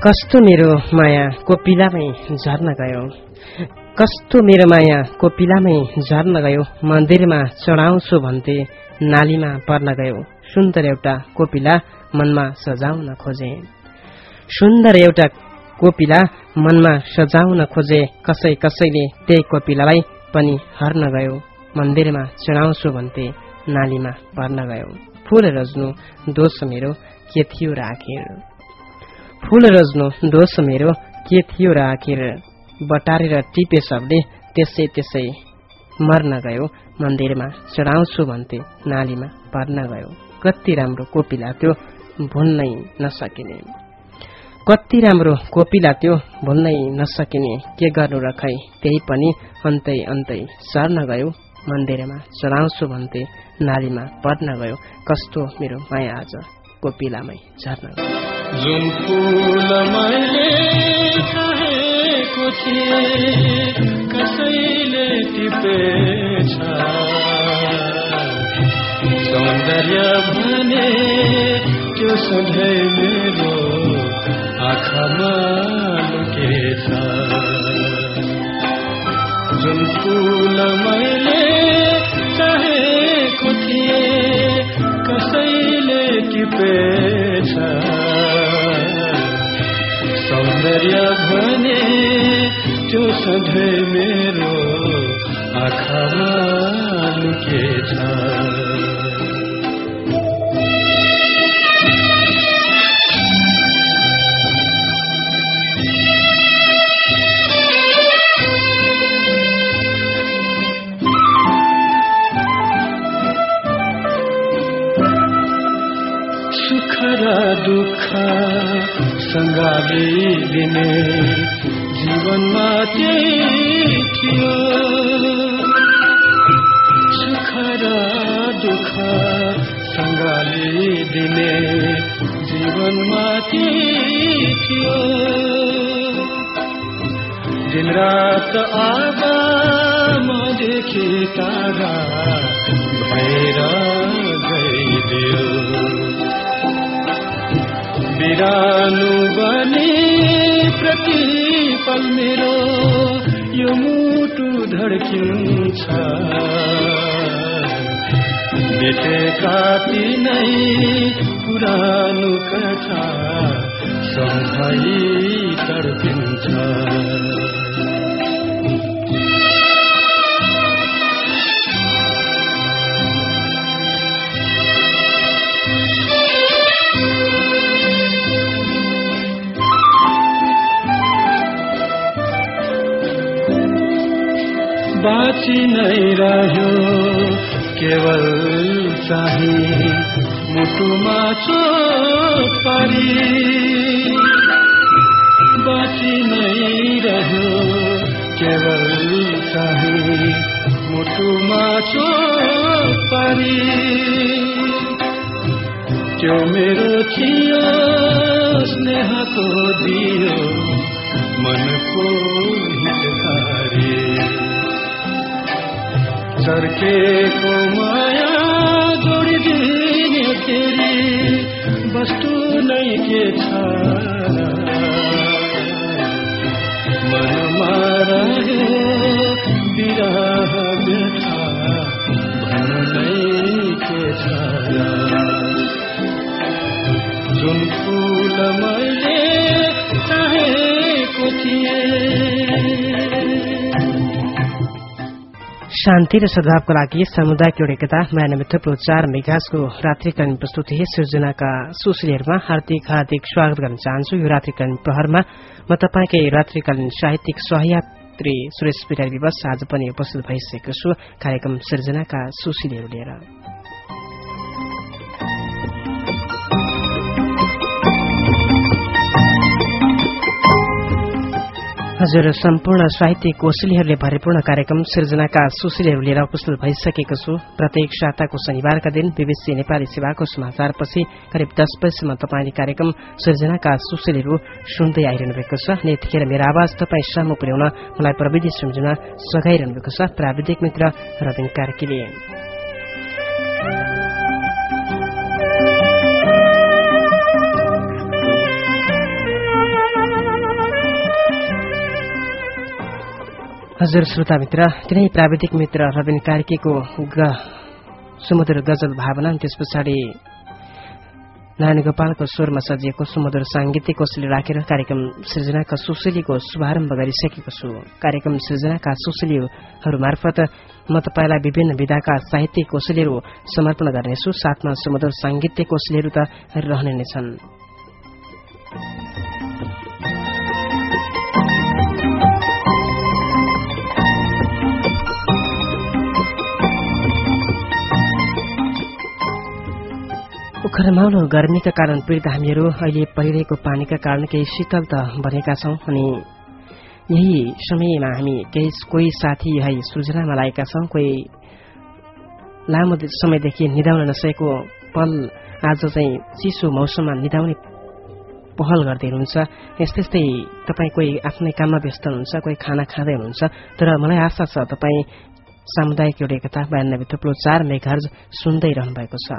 कस्तो मेरो माया कोपिलामै झर्न गयो, कस्तो मेरो माया कोपिलामै झर्न गयो। मन्दिरमा चढाउँछु भन्थे नालीमा पर्न गयो। सुन्दर एउटा कोपिला मनमा सजाउन खोजे, सुन्दर एउटा कोपिला मनमा सजाउन खोजे। कसैले त्यही कोपिलालाई पनि हर्न गयो। मन्दिरमा चढाउँछु भन्थे नालीमा पर्न गयो। फूल रज्नु दोष मेरो के थियो र आखिर, फूल रज्नु दोष मेरो के थियो र आखिर। बटारेर टिपे सबले त्यसै मर्न गयो। मन्दिरमा चढाउँछु भन्थे नालीमा पर्न गयो। कति राम्रो कोपिला त्यो भुल्नै नसकिने, कति राम्रो कोपिला त्यो भुल्नै नसकिने। के गर्नु र खै त्यही पनि अन्तै सर्न गयो। मन्दिरमा चढाउँछु भन्थे नालीमा पर्न गयो। कस्तो मेरो माया आज कोपिलामै झर्न गयो। जुन फूल मैले चाहेको थिए कसैले टिपेछ, सौन्दर्य भने त्यो सधैँ मेरो आँखामा लुकेछ। जुन फूल मैले चाहेको थिए कसैले टिपेछ, सौन्दर्य भने त्यो सधैँ मेरो आँखामा लुकेछ। सुख र दुःख सँगालिदिने जीवनमा त्यही थियो। सुख र दुःख सँगालिदिने जीवनमा त्यही थियो। दिनरात आँखादेखि तारा भएर गइदियो। बिरानो बने प्रतिपल मेरो यो मुटु धड्किन्छ। बितेका तिनै पुरानो कथा सम्झै तड्पिन्छ। बाँची नै रह्यो केवल चाहिँ मुटुमा चोट पारी। बाँची नै रह्यो केवल चाहिँ मुटुमा चोट पारी। त्यो मेरो थियो स्नेहको दियो मनको हितकारी। चर्केको माया जोडिदिने फेरि वस्तु नै के छ। मनमा रह्यो विरह व्यथा भन्नु नै के छ। जुन फूल मैले चाहेको थिए। शान्ति र सद्भावको लागि सामुदायिक एकता 92.4 मेगाहर्जको रात्रिकालीन प्रस्तुति सृजनाका सुशीलहरूमा हार्दिक स्वागत गर्न चाहन्छु। यो रात्रिकालीन प्रहरमा म तपाईकै रात्रिकालीन साहित्यिक सहयात्री सुरेश पिटारी विवश आज पनि उपस्थित भइसकेको छु कार्यक्रम सृजनाका सुशीलहरू लिएर। हजुर, सम्पूर्ण साहित्यिक कोशलीहरूले भरिपूर्ण कार्यक्रम सृजनाका सुशीलहरू लिएर उपस्थित भइसकेको छु। प्रत्येक साताको शनिबारका दिन बीबीसी नेपाली सेवाको समाचारपछि करिब 10 बजेसम्म तपाईले कार्यक्रम सृजनाका सुशीलहरू सुन्दै आइरहनु भएको छ। अनि यतिखेर मेरो आवाज तपाईसम्म पुर्याउन मलाई प्रविधि सम्झुन सघाइरहनु भएको छ प्राविधिक मित्र रविन कार्कीले। हजुर श्रोता मित्र, तिनै प्राविधिक मित्र रविन कार्कीको सुमधुर गजल भावना, त्यस पछाडि नारायण गोपालको स्वरमा सजिएको सुमधुर साङ्गीतिक कोसेली राखेर कार्यक्रम सृजनाका सुशीलीको शुभारम्भ गरिसकेको छु। कार्यक्रम सृजनाका सुशीलीहरू मार्फत म तपाईलाई विभिन्न विधाका साहित्यिक कोसेलीहरू समर्पण गर्नेछु। साथमा सुमधुर साङ्गीतिक कोसेलीहरू त रहने नै छन्। उखरमाउलो गर्मीका कारण पीडित हामीहरू अहिले परिरहेको पानीका कारण केही शीतल त बनेका छौं अनि यही समयमा हामी कोही साथी यही सृजनामा लागेका छौं। कोही लामो समयदेखि निदाउन नसकेको पल आज चाहिँ चिसो मौसममा निदाउने पहल गर्दै हुनुहुन्छ। यस्तै तपाईँ कोही आफ्नै काममा व्यस्त हुनुहुन्छ, कोही खाना खाँदै हुनुहुन्छ। तर मलाई आशा छ तपाईँ सामुदायिक एउटा एकता 92.4 मेगाहर्ज सुन्दै रहनु भएको छ।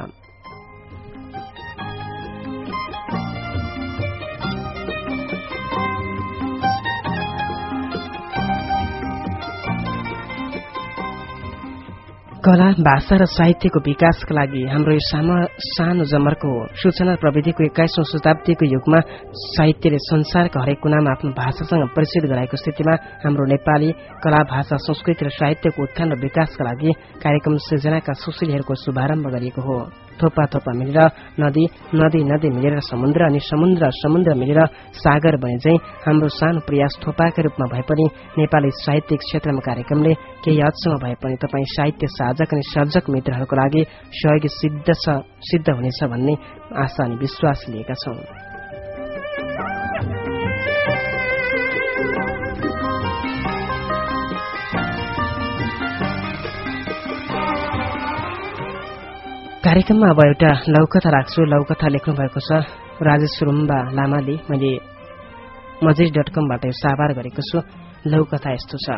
कला, भाषा र साहित्यको विकासका लागि हाम्रो यो सानो जमर्को सूचना प्रविधिको 21औं शताब्दीको युगमा साहित्यले संसारका हरेक कुनामा आफ्नो भाषासँग परिचित गराएको स्थितिमा हाम्रो नेपाली कला, भाषा, संस्कृति र साहित्यको उत्थान र विकासका लागि कार्यक्रम सृजनाका सुशीलीहरूको शुभारम्भ गरिएको हो। थोपा थोपा मिलेर नदी, नदी नदी मिलेर समुद्र, अनि समुद्र मिलेर सागर बने चाहिँ हाम्रो सानो प्रयास थोपाका रूपमा भए पनि नेपाली साहित्यिक क्षेत्रमा कार्यक्रमले केही हदसम्म भए पनि तपाईँ साहित्य साधक अनि सर्जक मित्रहरूको लागि सहयोगी सिद्ध हुनेछ भन्ने आशा अनि विश्वास लिएका छौं। कार्यक्रममा अब एउटा लौकथा राख्छु। लौकथा लेख्नु भएको छ राजेश रुम्बा लामाले। मैले मजिर.com बाट यो साभार गरेको छु। लौकथा यस्तो छ।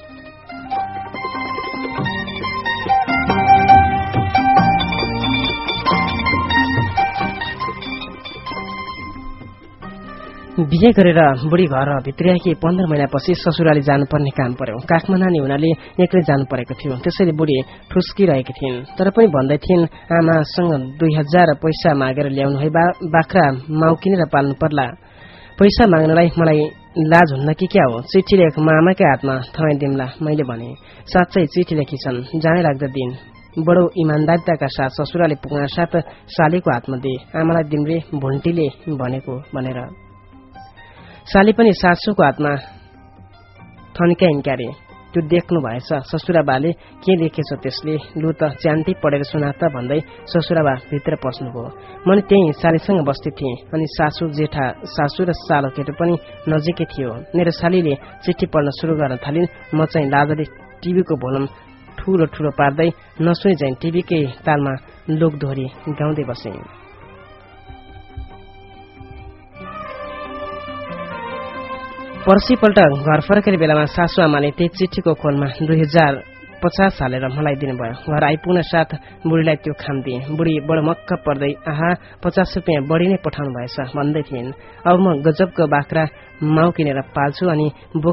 बिहे गरेर बुढी घर भित्रिएकी 15 महिनापछि ससुराली जानुपर्ने काम पर्यो। काखमा नानी हुनाले एक्लै जानु परेको थियो। त्यसैले बुढी ठुस्किरहेकी थिइन्। तर पनि भन्दै थिइन्, आमासँग 2000 पैसा मागेर ल्याउनु है, बाख्रा माउ किनेर पाल्नु पर्ला। पैसा माग्नलाई मलाई लाज हुन्न कि क्या हो? चिठी लेख, मामाकै हातमा थमाइदिउँला। मैले भने, साँच्चै चिठी लेखिछन्। जाने लाग्दा दिन बडो इमान्दारिताका साथ ससुराले पुग्न साथ सालीको हातमा दिए। आमालाई दिम्रे भुन्टीले भनेको भनेर। साली पनि सासूको हातमा थन्क्याइन् क्यारे। त्यो देख्नु भएछ ससुराबाले के लेखेछ त्यसले, लु त च्यान्ती पढेर सुना त भन्दै ससुराबा भित्र पस्नुभयो। मैले त्यही सालीसँग बस्ती थिएँ। अनि सासू, जेठा सासू र सालो केटो पनि नजिकै थियो। मेरो सालीले चिठी पढ्न सुरु गर्न थालिन्। म चाहिँ लाजले टिभीको भोल्युम ठूलो ठूलो पार्दै नसुनी चाहिँ टिभीकै तालमा लोकदोहोरी गाउँदै बसेँ। पर्सिपल्ट घर फर्केर बेलामा सासू आमाले त्यही चिठीको खोलमा 2050 हालेर मलाई दिनुभयो। घर आइपुग्न साथ बुढीलाई त्यो खाम दिए। बुढी बडो मक्क पर्दै, आहा 50 रुपियाँ बढी नै पठाउनु भएछ भन्दै थिइन्। अब म गजबको बाख्रा माउ किनेर पाल्छु अनि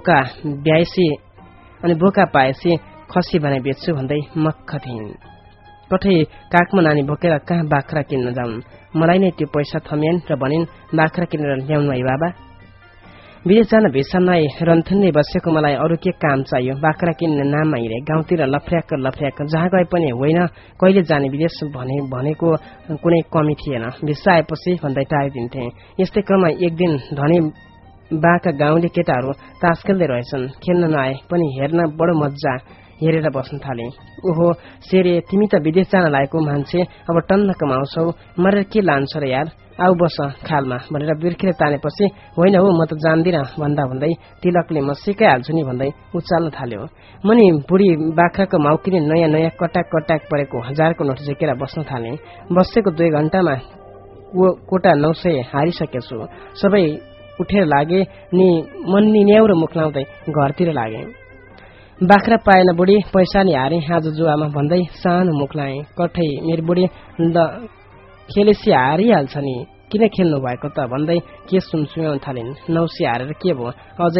बोका पाएपछि खसी बनाइ बेच्छु भन्दै मक्ख थिइन्। कतै काखमा नानी बोकेर कहाँ बाख्रा किन्न जाउन्। मलाई नै त्यो पैसा थमिन् र भनिन्, बाख्रा किनेर ल्याउनु है बाबा। विदेश जान भिसा नआई रन्थुन्दै बसेको मलाई अरू के काम चाहियो? बाख्रा किन्ने नाममा हिँडे गाउँतिर लफ्र्याक जहाँ गए पनि होइन, कहिले जाने विदेश भनेको कुनै कमी थिएन। भिसा आएपछि भन्दै टारिदिन्थे। यस्तै क्रममा एक दिन धनी बाका गाउँले केटाहरू तास खेल्दै रहेछन्। खेल्न नआए पनि हेर्न बडो मजा हेरेर बस्न थाले। ओहो सेरे, तिमी त विदेश जान लागेको मान्छे, अब टन्न कमाउँछौ, मरेर के लान्छ र यार, आउ बस खालमा भनेर बिर्खेर तानेपछि, होइन हो म त जान्दिन भन्दा भन्दै तिलकले म सिकाइहाल्छु नि भन्दै उचाल्न थाल्यो। मनी बुढी बाख्राको माउ किने नयाँ कटाक परेको 1000 को नोट झिकेर बस्न थाले। बसेको 2 घण्टामा कोटा 900 हारिसकेछु। सबै उठेर लागे नि मन्नी न्याउरो मुख लाउँदै घरतिर लागे। बाख्रा पाएन बुढी, पैसा नि हारे आज जुवामा भन्दै सानो मुख लाए। कठै मेरो बुढी खेलेसी हारिहाल्छ नि, किन खेल्नु भएको त भन्दै के सुनसुनाउन थालिन्। 900 हारेर के भयो, अझै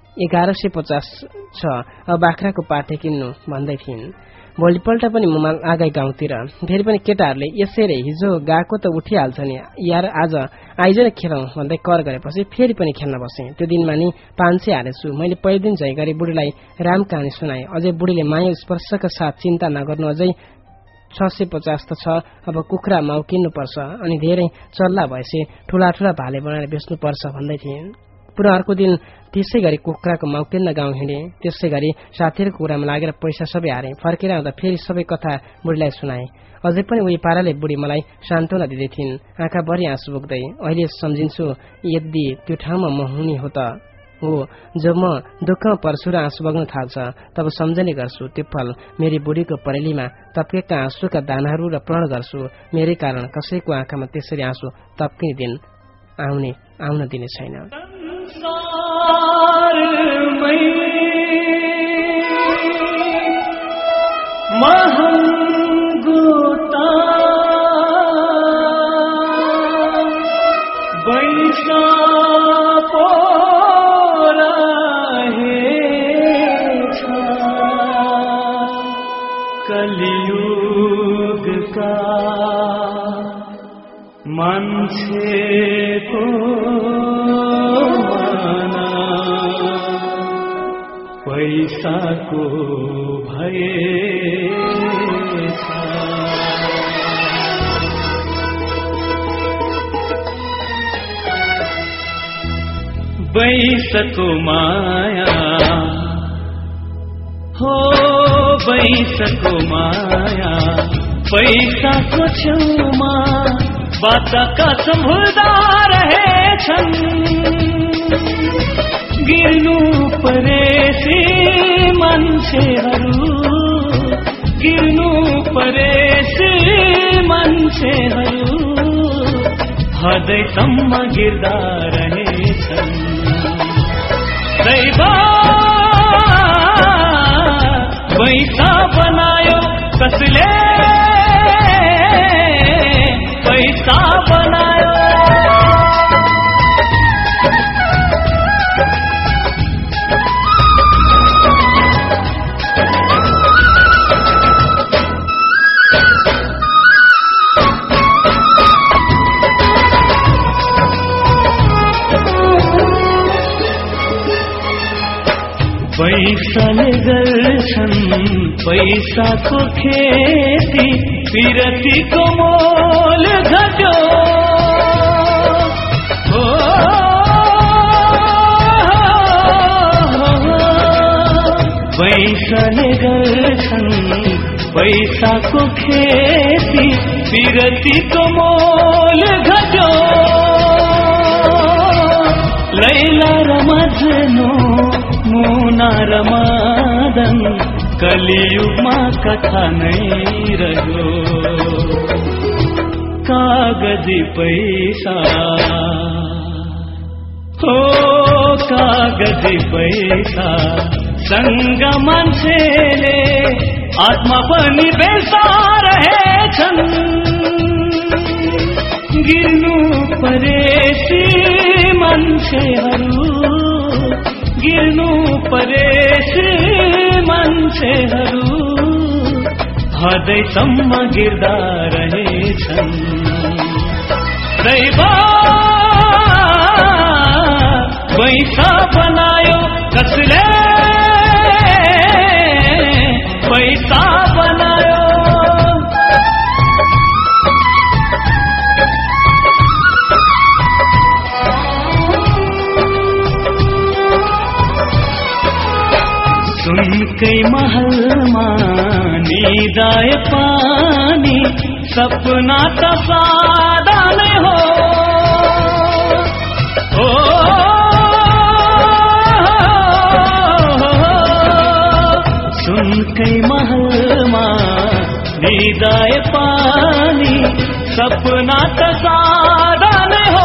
1150 छ। अब बाख्राको पाठे किन्नु भन्दै थिइन्। भोलिपल्ट पनि म आगै गाउँतिर। फेरि पनि केटाहरूले यसरी हिजो गएको त उठिहाल्छ नि यार, आज आइज न खेलौँ भन्दै कर गरेपछि फेरि पनि खेल्न बसेँ। त्यो दिनमा नि 500 हालेछु। मैले पहिलो दिन झै गरी बुढीलाई राम कहानी सुनाएँ। अझै बुढीले माया स्पर्शका साथ चिन्ता नगर्नु, अझै 650 त छ। अब कुखुरा माउ किन्नुपर्छ अनि धेरै चल्ला भएपछि ठूला ठूला भाले बनाएर बेच्नुपर्छ भन्दै थिइन्। पुरा अर्को दिन त्यसै गरी कुखुराको माउ किन्न गाउँ हिँडे। त्यसै गरी साथीहरूको कुरामा लागेर पैसा सबै हारे। फर्केर आउँदा फेरि सबै कथा बुढीलाई सुनाए। अझै पनि उही पाराले बुढी मलाई सान्त्वना दिँदै थिइन्, आँखाभरि आँसु बोक्दै। अहिले सम्झिन्छु, यदि त्यो ठाउँमा म हुने हो त हो जब म दुःखमा पर्छु र आँसु बग्न थाल्छ, तब सम्झने गर्छु त्यो पल मेरी बुढीको परेलीमा तप्केका आँसुका दानाहरू र प्रण गर्छु मेरै कारण कसैको आँखामा त्यसरी आँसु तप्किने दिन आउन दिने छैन। कलियुगका मान्छेको माना पैसाको भएछ। बैसको माया हो, बैसको माया पैसाको छेउमा बाटका सम्भुल्दा रहेछन्। गिर्नु परेसी मान्छेहरू, गिर्नु परेसी मान्छेहरू हदैसम्म गिर्दा रहेछन्। दैव पैसा बनायो कसले, पैसा बनायो। पैसाले गर्छन् पैसाको खेती, विरतीको मोल घट्यो। पैसाले गर्छन् पैसाको खेती, विरतीको मोल घट्यो। लैला र मजनू, मुना र मदन कलियुगमा कथा नै रह्यो। कागजी पैसा हो, कागजी पैसा सँग मान्छेले आत्मा पनि बेच्दा रहेछन्। गिर्नु परेसी मान्छेहरू, गिर्नु परेसी मान्छेहरू हदैसम्म गिर्दा रहेछन्। दैव पैसा बनायो कसले, पैसा बनायो। सुनकै महलमा निदाए पानी, सपना त सादा नै हो। सुनकै महलमा निदाए पानी, सपना त सादा नै हो।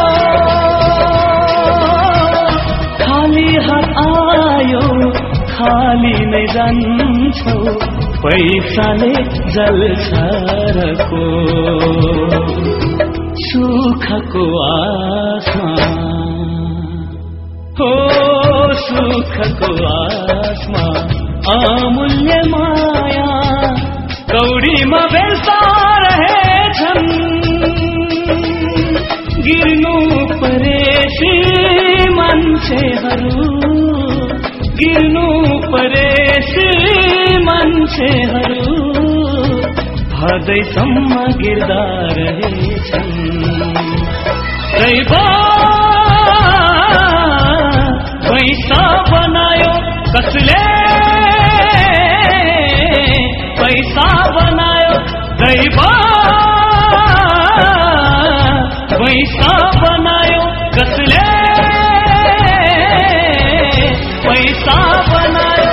खाली हात आयो खाली नै जान्छौ, पैसाले जल्छ रको सुखको आसमा हो, सुखको आसमा अमूल्य माया कौडीमा बेल्सा रहेछन् गिर्नु परेसी मान्छेहरू गिर्नु परेसी मान्छेहरू हदैसम्म गिर्दा रहेछन् पैसा बनायो कसले पैसा बनायो पैसा बनायो कसले पैसा बनायो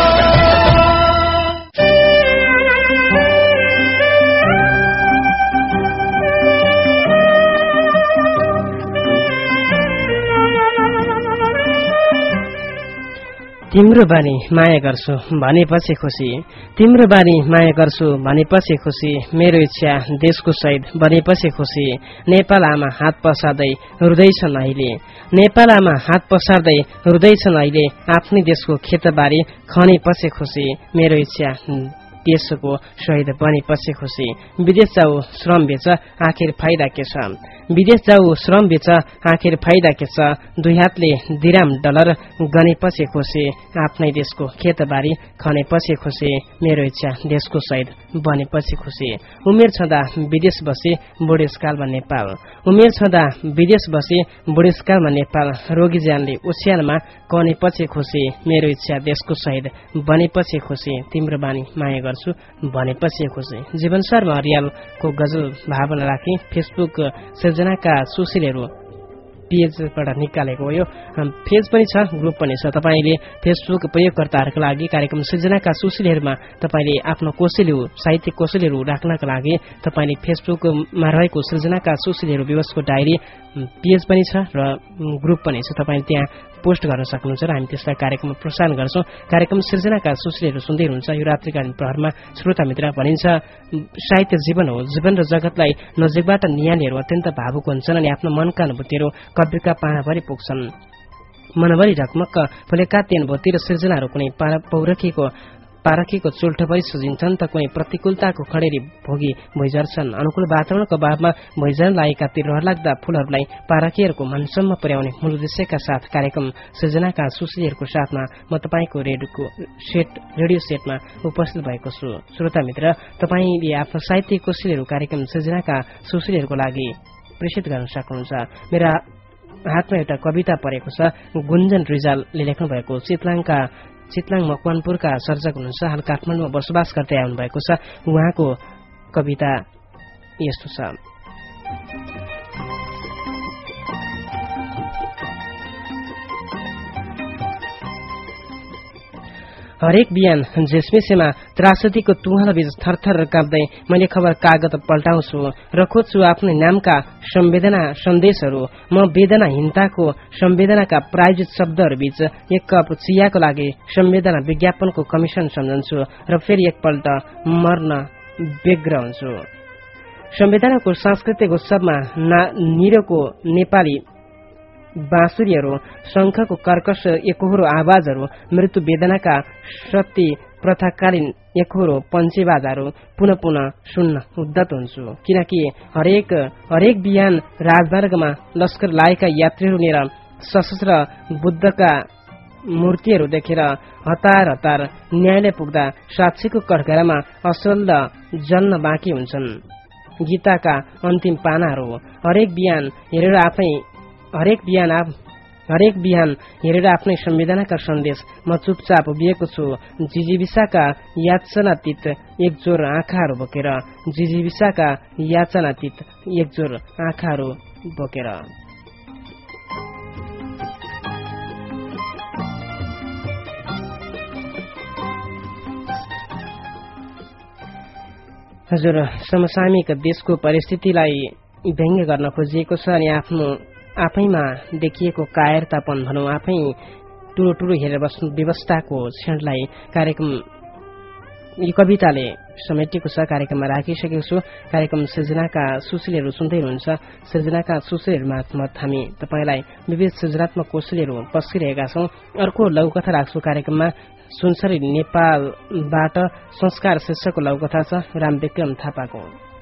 तिम्रो बानी माया गर्छु भनेपछि खुसी तिम्रो बानी माया गर्छु भनेपछि खुसी मेरो इच्छा देशको शहीद बनेपछि खुसी नेपाल आमा हात पसार्दै रुँदैछन् अहिले नेपाल आमा हात पसार्दै रुँदैछन् अहिले आफ्नै देशको खेतबारी खनेपछि खुसी मेरो इच्छा देशको शहीद बनेपछि खुसी विदेश जाऊ श्रम बेच आखिर फाइदा के छ विदेश जाऊ श्रम बेच आखिर फाइदा के छ दुई हातले दिराम डलर गनेपछि खुसी आफ्नै देशको खेतबारी खनेपछि खुसी मेरो इच्छा देशको शहीद बनेपछि खुसी उमेर छँदा विदेश बसे बुढेसकालमा नेपाल उमेर छँदा विदेश बसे बुढेसकालमा नेपाल रोगी ज्यानले ओछ्यानमा कनेपछि खुसी मेरो इच्छा देशको शहीद बनेपछि खुसी तिम्रो बानी माया गर्छु भनेपछि खुसी जीवनसारमा हरियालको गजल भावना राखी फेसबुक सिर्जनाका सुशीलहरू पेजबाट निकालेको हो यो पेज पनि छ ग्रुप पनि छ तपाईले फेसबुक प्रयोगकर्ताहरूका लागि कार्यक्रम सिर्जनाका सुशीलहरूमा तपाईले आफ्नो कौशल्य साहित्यिक कौशल्यहरू राख्नका लागि तपाईले फेसबुकमा रहेको सिर्जनाका सुशीलहरू दिवसको डायरी पेज पनि छ र ग्रुप पनि छ तपाईले त्यहाँ पोस्ट गर्न सक्नुहुन्छ र हामी त्यसलाई कार्यक्रममा प्रसारण गर्छौं कार्यक्रम सिर्जनाका सुशीलहरू सुन्दै हुनुहुन्छ यो रात्रिकालीन प्रहरमा श्रोता मित्र भनिन्छ साहित्य जीवन हो जीवन र जगतलाई नजिकबाट निहाल्नेहरू अत्यन्त भावुक हुन्छन् अनि आफ्नो मनका अनुभूतिहरू कविका पानाभरि पुग्छन् मनभरि ढकमक्क फुलेका ती अनुभूति र सिर्जनाहरू कुनै पारखीको चुल्ठोभरि सुझिन्छन् त कुनै प्रतिकूलताको खडेरी भोगी भइझर्छन् अनुकूल वातावरणको अभावमा भइझर्न लागेका ती रहरलाग्दा फूलहरूलाई पारखीहरूको मनसम्म पुर्याउने मूल उद्देश्यका साथ कार्यक्रम सृजनाका सुशीलहरूको साथमा म तपाईँको रेडियो सेटमा उपस्थित भएको छु श्रोता मित्र तपाईँले आफ्नो साहित्यिक कौशल्यहरू कार्यक्रम सृजनाका सुशीलहरूको लागि प्रेषित गर्न सक्नुहुन्छ मेरा हातमा एउटा कविता परेको छ गुन्जन रिजालले लेख्नु भएको चितलाङ मकवानपुरका सर्जक हुनुहुन्छ हाल काठमाडौँमा बसोबास गर्दै आउनु भएको छ उहाँको कविता यस्तो छ हरेक बिहान जेसमेसेमा त्रासदीको तुहाल बीच थरथर काप्दै मैले खबर कागज पल्टाउँछु र खोज्छु आफ्नै नामका संवेदना सन्देशहरू म वेदनाहीनताको संवेदनाका प्रायोजित शब्दहरू बीच एक कप चियाको लागि संवेदना विज्ञापनको कमिसन सम्झन्छु र फेरि एकपल्ट मर्न व्यग्र हुन्छु संवेदनाको सांस्कृतिक उत्सवमा निरोको नेपाली बाँसुरीहरू शंखको कर्कश एकहोरो आवाजहरू मृत्यु वेदनाका शक्ति प्रथाकालीन एकहोरो पञ्चेबाजहरू पुनः पुनः सुन्न उद्धत हुन्छु किनकि हरेक बिहान राजमार्गमा लस्कर लागेका यात्रीहरू लिएर सशस्त्र बुद्धका मूर्तिहरू देखेर हतार न्यायालय पुग्दा साक्षीको कठघरामा असल जल्न बाँकी हुन्छन् गीताका अन्तिम पानाहरू हरेक बिहान हेरेर आफ्नै संवेदनाका सन्देश म चुपचाप उभिएको छु जिजीविसाका याचनातीत एकजोर आँखाहरू बोकेर हजुर समसामयिक देशको परिस्थितिलाई व्यङ्ग्य गर्न खोजिएको छ अनि आफैमा देखिएको कायरतापन भनौं आफै टुरो हेरेर बस्नु व्यवस्थाको क्षणलाई कार्यक्रम यो कविताले समेटिएको छ कार्यक्रममा राखिसकेको छु। कार्यक्रम सृजनाका सुशीलहरू सुन्दै हुनुहुन्छ। सृजनाका सुशीलहरूमा हामी तपाईलाई विविध सृजनात्मक कौशलहरू पस्किरहेका छौं। अर्को लघुकथा राख्छु कार्यक्रममा सुनसरी नेपालबाट संस्कार शीर्षकको लघुकथा छ राम विक्रम थापाको।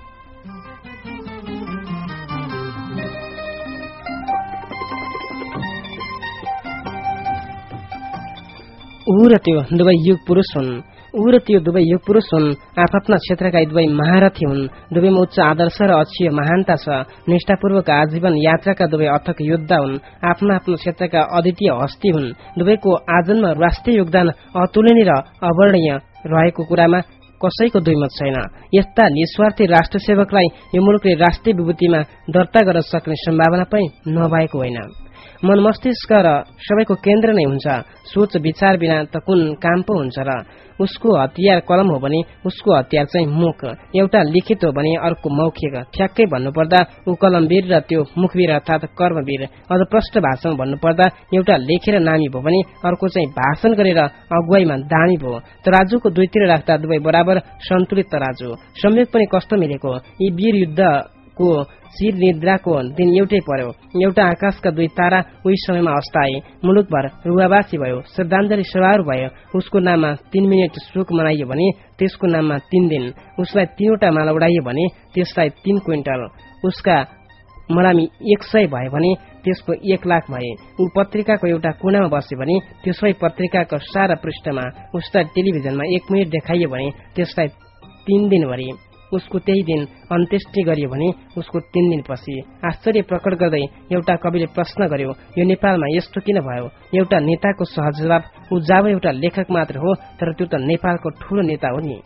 ऊ र त्यो दुवै युग पुरुष हुन्। ऊ र त्यो दुवै युग पुरुष हुन्। आफ्ना क्षेत्रका दुवै महारथी हुन्। दुवैमा उच्च आदर्श र अक्षय महानता छ। निष्ठापूर्वक आजीवन यात्राका दुवै अथक योद्धा हुन्। आफ्ना क्षेत्रका अद्वितीय हस्ती हुन्। दुवैको आजन्म राष्ट्रिय योगदान अतुलनीय र अवर्णीय रहेको कुरामा कसैको दुईमत छैन। यस्ता निस्वार्थी राष्ट्रसेवकलाई यो मुलुकले राष्ट्रिय विभूतिमा दर्ता गर्न सक्ने सम्भावना पनि नभएको होइन। मन मस्तिष्क र सबैको केन्द्र नै हुन्छ। सोच विचार बिना त कुन काम पो हुन्छ र। उसको हतियार कलम हो भने उसको हतियार चाहिँ मुख। एउटा लिखित हो भने अर्को मौखिक। ठ्याक्कै भन्नुपर्दा ऊ कलमवीर र त्यो मुखवीर अर्थात कर्मवीर। अझ प्रष्ट भाषामा भन्नुपर्दा एउटा लेखेर नामी भयो भने अर्को चाहिँ भाषण गरेर अगुवाईमा दामी भयो। तराजुको दुईतिर राख्दा दुवै बराबर सन्तुलित तराजु। संयोग पनि कस्तो मिलेको। यी वीर युद्धको शिर निद्राको दिन एउटै पर्यो। एउटा आकाशका दुई तारा उही समयमा अस्ताए। मुलुकभर रुवाबासी भयो। श्रद्धाञ्जली सभाहरू भयो। उसको नाममा 3 मिनट शोक मनाइयो भने त्यसको नाममा 3 दिन। उसलाई 3वटा माला उडाइयो भने त्यसलाई 3 क्विन्टल। उसका मलामी 100 भयो भने त्यसको 1 लाख भए। ऊ पत्रिकाको एउटा कुनामा बस्यो भने त्यसै पत्रिकाको सारा पृष्ठमा। उसलाई टेलिभिजनमा 1 मिनट देखाइयो भने त्यसलाई 3 दिनभरि। उसको त्यही दिन अन्त्येष्टि गरियो भने उसको 3 दिनपछि। आश्चर्य प्रकट गर्दै एउटा कविले प्रश्न गर्यो, यो नेपालमा यस्तो किन भयो? एउटा नेताको सहज जवाब, ऊ जाव एउटा लेखक मात्र हो, तर त्यो त नेपालको ठूलो नेता हो नि।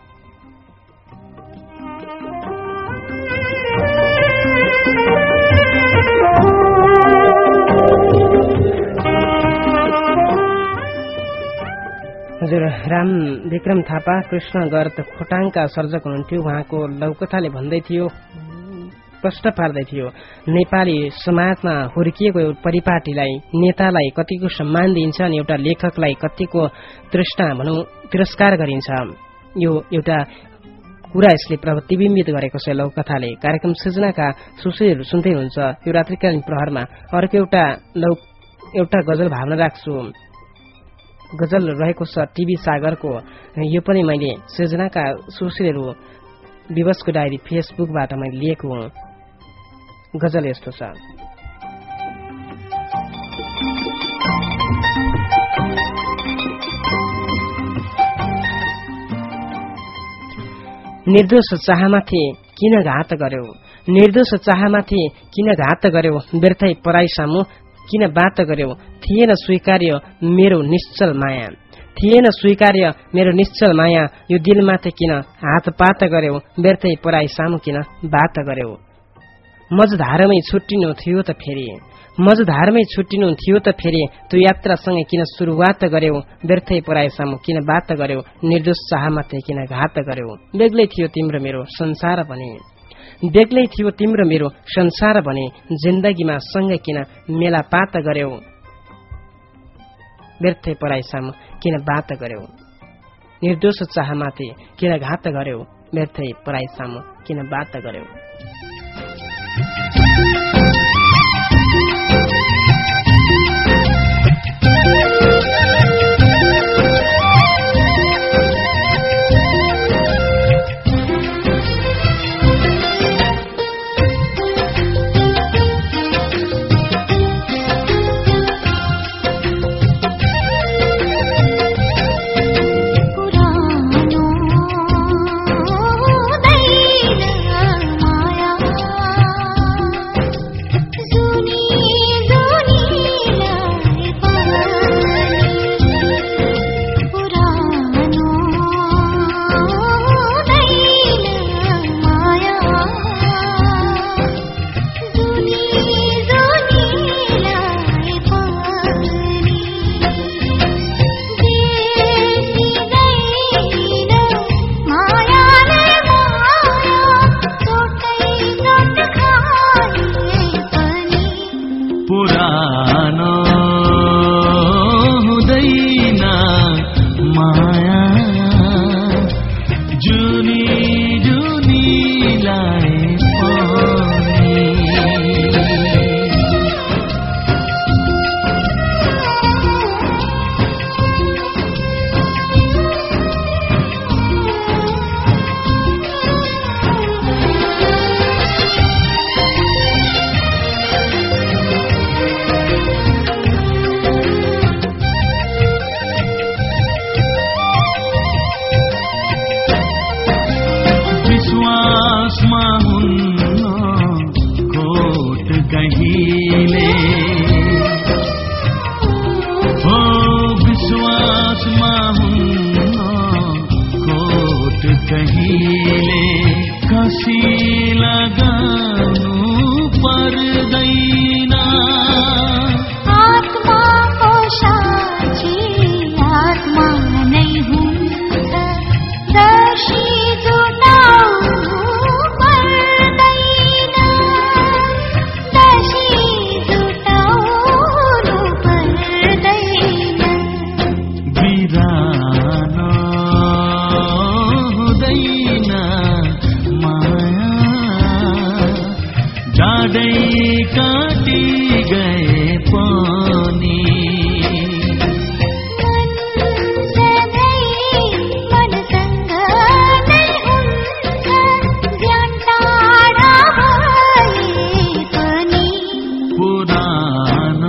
हजुर, राम विक्रम थापा कृष्ण गर्द खोटाङका सर्जक हुनुहुन्थ्यो। उहाँको लघुकथाले भन्दै थियो, प्रश्न पार्दै थियो, नेपाली समाजमा हुर्किएको परिपाटीलाई, नेतालाई कतिको सम्मान दिइन्छ अनि एउटा लेखकलाई कतिको तृष्णा भनौं तिरस्कार गरिन्छ। यो एउटा कुरा यसले प्रतिबिम्बित गरेको छ लघुकथाले। कार्यक्रम सृजनाका सुशीलहरू सुन्दै हुन्छ। यो रात्रिकालीन प्रहरमा अर्को एउटा गजल भावना राख्छु। गजल रहेको छ टिभी सागरको। यो पनि मैले सृजनाका सुशीलहरू दिवसको डायरी फेसबुकबाट मैले लिएको हुँ। गजल यस्तो छ। निर्दोष चाहमाथि किन घात गर्यो? निर्दोष चाहमाथि किन घात गर्यो? व्यर्थै पराई सामु किन बात गर्यो? थिएन स्वीकार्य मेरो निश्चल माया। थिएन स्वीकार्य मेरो निश्चल माया। यो दिलमाथि किन हातपात गर्यो? व्यर्थै पराई सामु किन बात गर्यो? मझधारमै छुट्टिनु थियो त फेरि। मझधारमै छुट्टिनु थियो त फेरि। त्यो यात्रासँगै किन सुरुवात गर्यो? व्यर्थै पराई सामु किन बात गर्यो? निर्दोष चाहमाथि किन घात गर्यो? बेग्लै थियो तिम्रो मेरो संसार भने। बेग्लै थियो तिम्रो मेरो संसार भने। जिन्दगीमा सँगै किन मेलापात गर्यो? व्यर्थै पराई सामु किन बात गर्यो? निर्दोष चाहमाथि किन घात गर्यो? व्यर्थै पराई सामु किन बात गर्यो? तिमीले हो विश्वासमा हुन्न खोट कहिले कसी लगाउनु पर्दैन आत्माको साक्षी आत्मा नै हुन्छ दर्शी जुटाउनु पर्दैन दर्शी जुटाउनु पर्दैन बिरान हुँदैन माया जाडै काटी गए पनि मनसँग नै हुन्छ ज्ञान टाढा भए पनि पुरान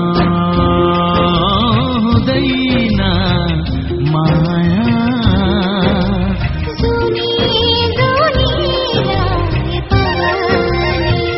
हुँदैन माया जुनी जुनीलाई पनि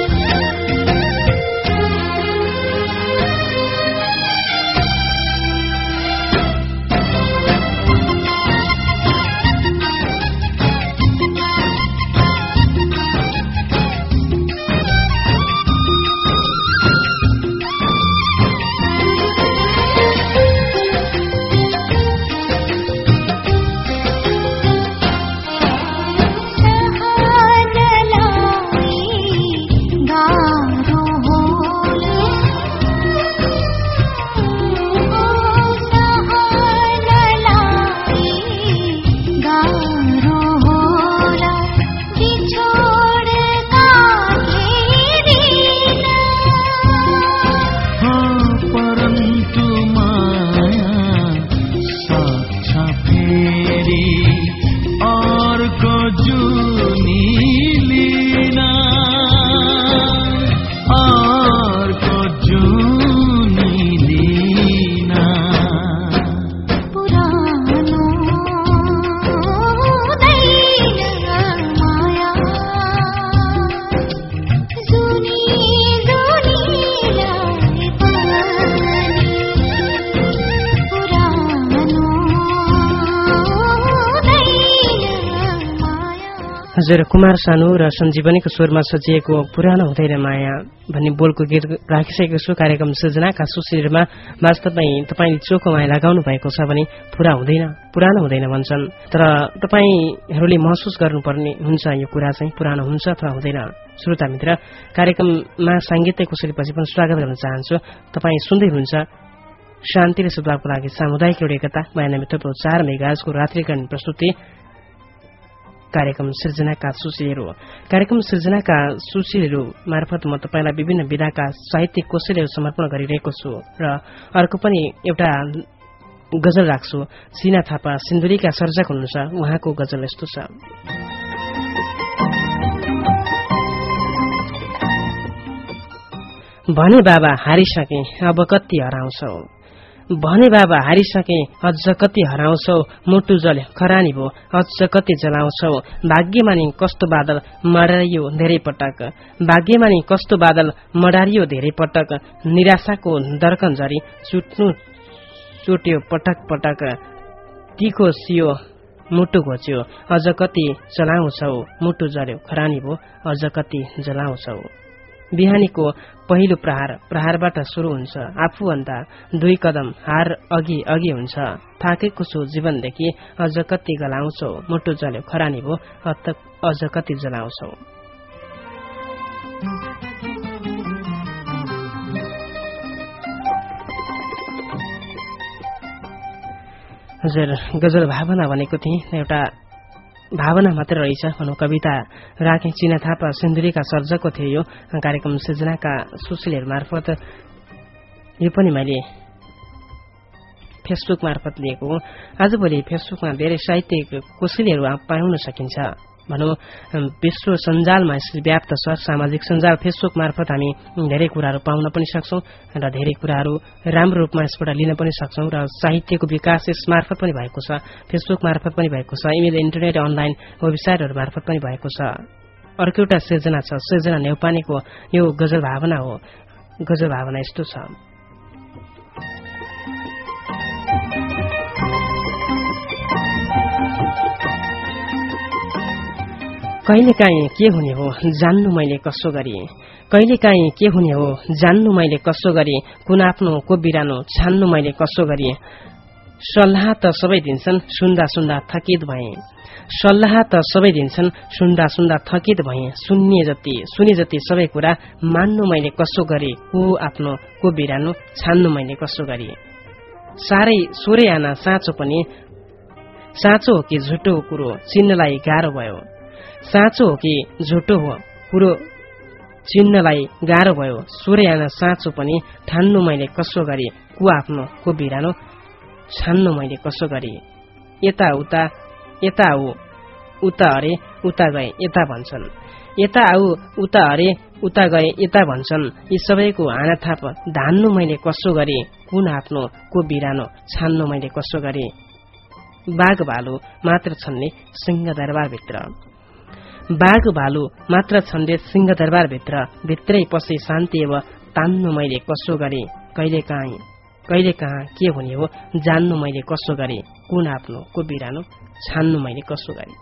परन्तु माया सक्छ फेरि अर्को जुनी लिन अर्को जुनी लिन पुरानो हुँदैन माया जुनी जुनीलाई पनि पुरानो हुँदैन माया हजुर कुमार सानु र सञ्जीवनीको स्वरमा सजिएको पुरानो हुँदैन माया भन्ने बोलको गीत राखिसकेको छु कार्यक्रम सृजनाका सुशीलमा वास्तवमै तपाईँले चोखो माया लगाउनु भएको छ भने पुरानो हुँदैन भन्छन् तर तपाईँहरूले महसुस गर्नुपर्ने हुन्छ यो कुरा चाहिँ पुरानो हुन्छ अथवा हुँदैन श्रोता मित्र कार्यक्रममा साङ्गीतिक कुशलीपछि पनि स्वागत गर्न चाहन्छु तपाईँ सुन्दै हुनुहुन्छ शान्ति र सद्भावको लागि सामुदायिक रेडियो एकता 92.4 मेगाहर्जको रात्रिकालीन प्रस्तुति कार्यक्रम सृजनाका सुशीलहरू कार्यक्रम सृजनाका सुशीलहरू मार्फत म तपाईलाई विभिन्न विधाका साहित्यिक कोशलीहरू समर्पण गरिरहेको छु र अर्को पनि एउटा गजल राख्छु सिना थापा सिन्धुलीका सर्जक हुनुहुन्छ उहाँको गजल यस्तो छ भने बाबा हारिसके अब कति हराउँछौ भने बाबा हारिसके अझ कति हराउँछौ मुटु जल्यो खरानी भो अझ कति जलाउँछौ भाग्यमानी कस्तो बादल मडारियो धेरै पटक भाग्यमानी कस्तो बादल मडारियो धेरै पटक निराशाको दर्कन झरी चुट्यो पटक पटक तीखो सियो मुटु घोच्यो अझ कति जलाउँछौ मुटु जल्यो खरानी भो अझ कति जलाउँछौ बिहानीको पहिलो प्रहारबाट सुरु हुन्छ आफूभन्दा 2 कदम हार अघि अघि हुन्छ थाकेको छु जीवनदेखि अझ कति गलाउँछौ मुटु जल्यो खरानी भो अझ कति जलाउँछौ हजुर गजल भावना भनेको थिएँ एउटा भावना मात्र रहेछ भनौं कविता राखे चिना थापा सिन्धुलीका सर्जकको थियो यो कार्यक्रम सृजनाका सुशीलहरू मार्फत यो पनि मैले फेसबुक मार्फत लिएको हो आजभोलि फेसबुकमा धेरै साहित्यिक कोशलीहरू पाउन सकिन्छ भनौं विश्व सञ्जालमा व्याप्त छ सामाजिक सञ्जाल फेसबुक मार्फत हामी धेरै कुराहरू पाउन पनि सक्छौं र धेरै कुराहरू राम्रो रूपमा यसबाट लिन पनि सक्छौं र साहित्यको विकास यस मार्फत पनि भएको छ फेसबुक मार्फत पनि भएको छ इमेल इन्टरनेट अनलाइन वेबसाइटहरू मार्फत पनि भएको छ अर्को एउटा सृजना छ सृजना नेउपानेको यो गजल भावना हो गजब भावना यस्तो छ। कहिलेकाहीँ के हुने हो जान्नु मैले कसो गरी, कहिलेकाहीँ के हुने हो जान्नु मैले कसो गरी, कुन आफ्नो को बिरानो छान्नु मैले कसो गरी। सल्लाह त सबै दिन्छन् सुन्दा सुन्दा थकित भए, सल्लाह त सबै दिन्छन् सुन्दा सुन्दा थकित भए। सुने जति सबै कुरा मान्नु मैले कसो गरी, को आफ्नो को बिरानो छान्नु मैले कसो गरी। सारै सोरे आना साँचो पनि साँचो हो कि झुटो कुरो चिन्नलाई गाह्रो भयो, साँचो हो कि झुटो हो कुरो चिन्नलाई गाह्रो भयो। सोरे आना साँचो पनि ठान्नु मैले कसो गरी, को आफ्नो को बिरानो छान्नु मैले कसो गरी। यता उता यता आऊ उता अरे उता गए यता भन्छन्, यता आऊ उता अरे उता गए यता भन्छन्। यी सबैको हानाथाप धान्नु मैले कसो गरी, कुन आफ्नो को बिरानो छान्नु मैले कसो गरी। बाघ भालु मात्र छन्ने सिंहदरबारभित्र, बाघ भालु मात्र छन्ने सिंहदरबारभित्र, भित्रै पसी शान्ति अब तान्नु मैले कसो गरी। कहिले कहाँ के हुने हो जान्नु मैले कसो गरी, कुन आफ्नो को बिरानो छान्नु मैले कसो गरी।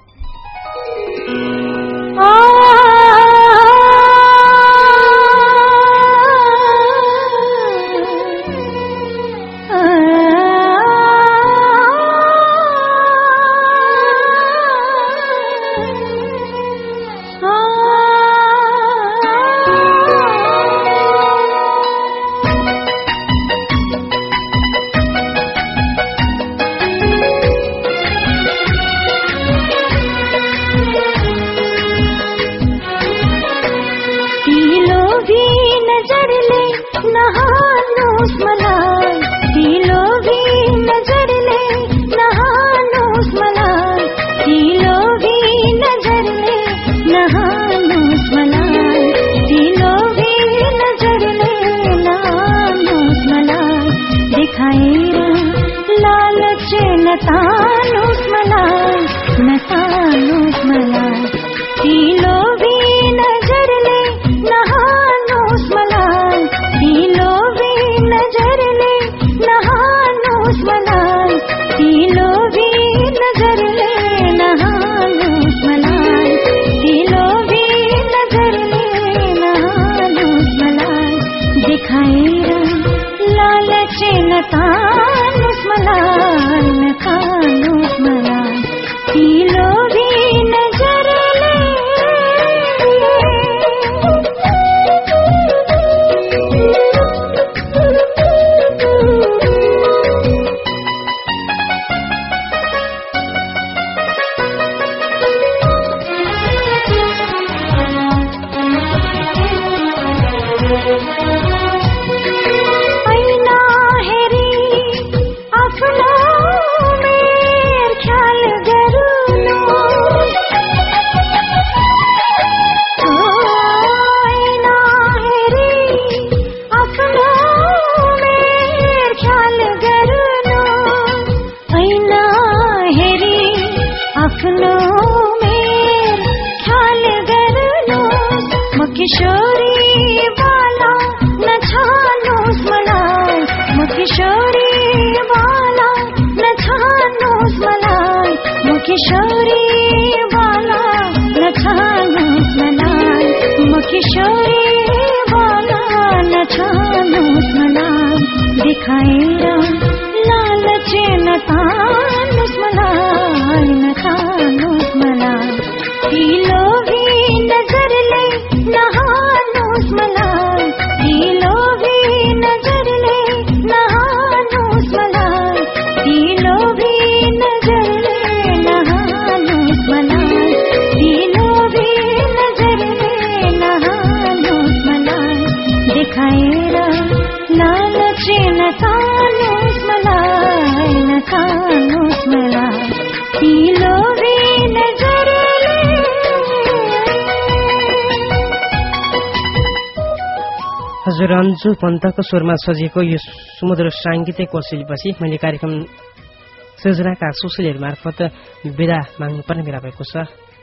हजुर रन्जु पन्तको स्वरमा सजिएको यो सुमधुर साङ्गीतिक कोशिलपछि मैले कार्यक्रम सृजनाका सुशीलहरू मार्फत विदा माग्नुपर्ने बेला भएको छ।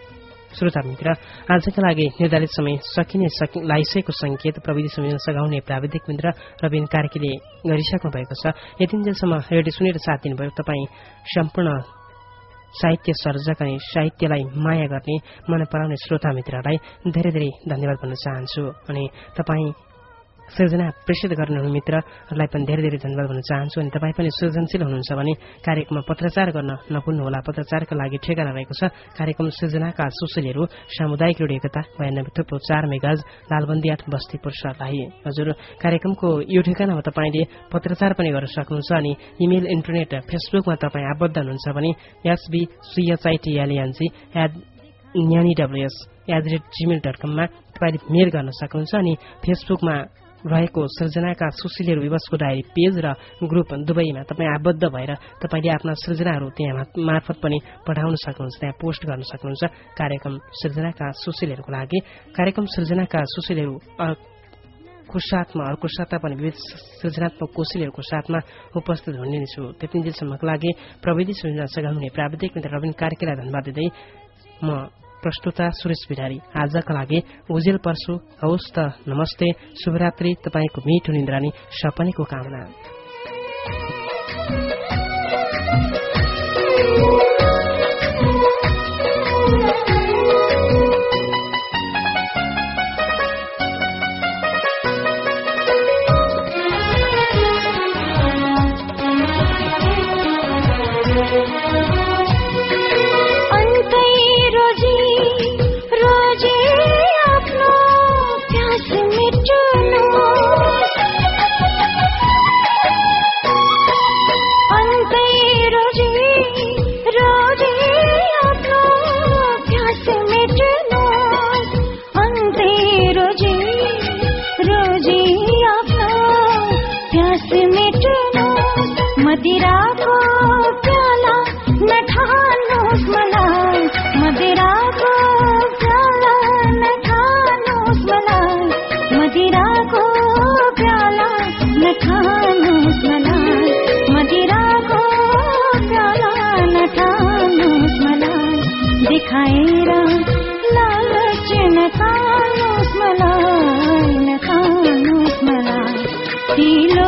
श्रोता मित्र, आजका लागि निर्धारित समय लागिसकेको संकेत प्रविधि संयोजन सघाउने प्राविधिक मित्र रविन कार्कीले गरिसक्नु भएको छ। यतिन्जेलसम्म रेडियो सुनेर साथ दिनुभयो तपाईँ सम्पूर्ण साहित्य सर्जक अनि साहित्यलाई माया गर्ने मन पराउने श्रोता मित्रहरूलाई धेरै धेरै धन्यवाद भन्न चाहन्छु। अनि तपाईँ सृजना प्रेषित गर्नुहुने मित्रहरूलाई पनि धेरै धेरै धन्यवाद भन्न चाहन्छु। अनि तपाईँ पनि सृजनशील हुनुहुन्छ भने कार्यक्रममा पत्रचार गर्न नभुल्नुहोला। पत्रचारका लागि ठेगाना रहेको छ कार्यक्रम सृजनाका सुशीलहरू सामुदायिक रेडियो एकता 92.4 मेगाहर्ज लालबन्दी 8 बस्तीपुर सर्लाही। हजुर, कार्यक्रमको यो ठेगानामा तपाईँले पत्रचार पनि गर्न सक्नुहुन्छ। अनि इमेल इन्टरनेट फेसबुकमा तपाईँ आबद्ध हुनुहुन्छ भने sbchitlanyanyanws@gmail.com मा तपाईँले मेल गर्न सक्नुहुन्छ। अनि फेसबुकमा रहेको सृजनाका सुशीलहरू विवशको डायरी पेज र ग्रुप दुवैमा तपाईँ आबद्ध भएर तपाईँले आफ्ना सृजनाहरू त्यहाँ मार्फत पनि पठाउन सक्नुहुन्छ, त्यहाँ पोस्ट गर्न सक्नुहुन्छ। कार्यक्रम सृजनाका सुशीलहरूको लागि कार्यक्रम सृजनाका सुशीलहरू को साथमा अर्को साता पनि विविध सृजनात्मक कौशलहरूको साथमा उपस्थित हुने नै छु। त्यतिन्जेलसम्मको लागि प्रविधि सृजना सघाउने प्राविधिक मित्र रविन कार्कीलाई धन्यवाद दिँदै म प्रस्तुता सुरेश बिरारी आजका लागि उजेल पर्छु। हवस् त, नमस्ते, शुभरात्रि। तपाईँको मिठो निन्द्रा नि सपनीको कामना। दिखाएर लालच नखानुस् मलाई, नखानुस् मलाई।